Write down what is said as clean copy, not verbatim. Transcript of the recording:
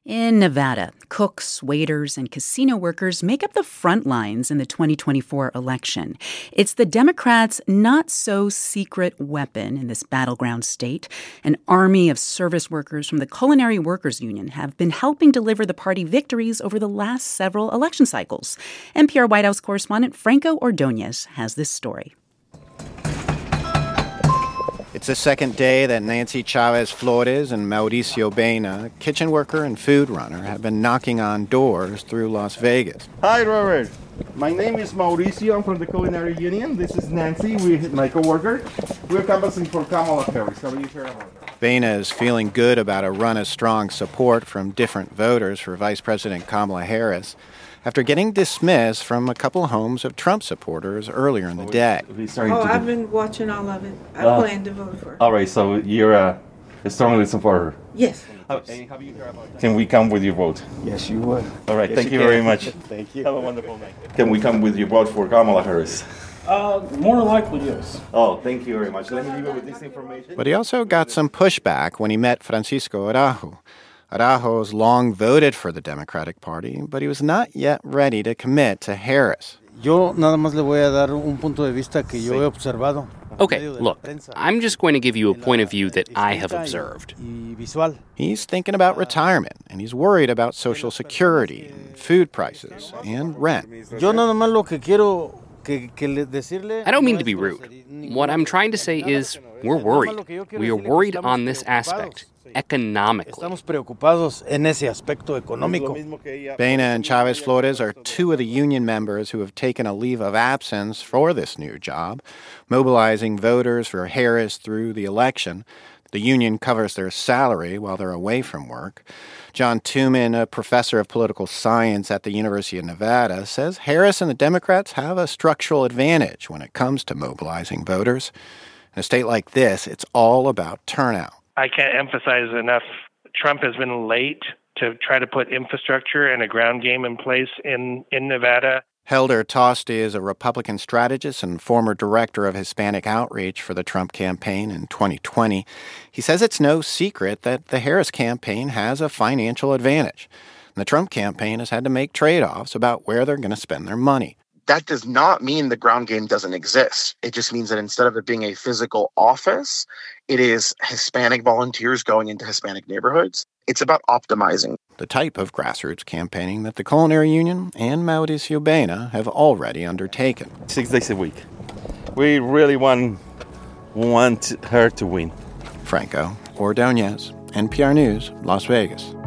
In Nevada, cooks, waiters, and casino workers make up the front lines in the 2024 election. It's the Democrats' not-so-secret weapon in this battleground state. An army of service workers from the Culinary Workers Union have been helping deliver the party victories over the last several election cycles. NPR White House correspondent Franco Ordonez has this story. It's the second day that Nancy Chavez Flores and Mauricio Baena, kitchen worker and food runner, have been knocking on doors through Las Vegas. Hi, Robert. My name is Mauricio. I'm from the Culinary Union. This is Nancy, my co-worker. We're canvassing for Kamala Harris. How do you hear about her? Baena is feeling good about a run of strong support from different voters for Vice President Kamala Harris after getting dismissed from a couple homes of Trump supporters earlier in the day. I've been watching all of it. I plan to vote for her. All right, so you're a strongly supporter. Yes. Can we come with your vote? Yes, you would. All right, thank you very much. Thank you. Have a wonderful night. Can we come with your vote for Kamala Harris? More than likely, yes. Oh, thank you very much. Let me leave you with this information. But he also got some pushback when he met Francisco Araujo. Araujo's long voted for the Democratic Party, but he was not yet ready to commit to Harris. Yo nada más le voy a dar un punto de vista que yo he observado. Okay, look, I'm just going to give you a point of view that I have observed. He's thinking about retirement, and he's worried about Social Security and food prices and rent. Yo nada más lo que quiero decirle. I don't mean to be rude. What I'm trying to say is we're worried. We are worried on this aspect. Economically. Estamos preocupados en ese aspecto económico. Baena and Chavez Flores are two of the union members who have taken a leave of absence for this new job, mobilizing voters for Harris through the election. The union covers their salary while they're away from work. John Tooman, a professor of political science at the University of Nevada, says Harris and the Democrats have a structural advantage when it comes to mobilizing voters. In a state like this, it's all about turnout. I can't emphasize enough, Trump has been late to try to put infrastructure and a ground game in place in Nevada. Helder Tosti is a Republican strategist and former director of Hispanic outreach for the Trump campaign in 2020. He says it's no secret that the Harris campaign has a financial advantage. And the Trump campaign has had to make trade-offs about where they're going to spend their money. That does not mean the ground game doesn't exist. It just means that instead of it being a physical office, it is Hispanic volunteers going into Hispanic neighborhoods. It's about optimizing. The type of grassroots campaigning that the Culinary Union and Mauricio Baena have already undertaken. 6 days a week. We really want her to win. Franco Ordonez, NPR News, Las Vegas.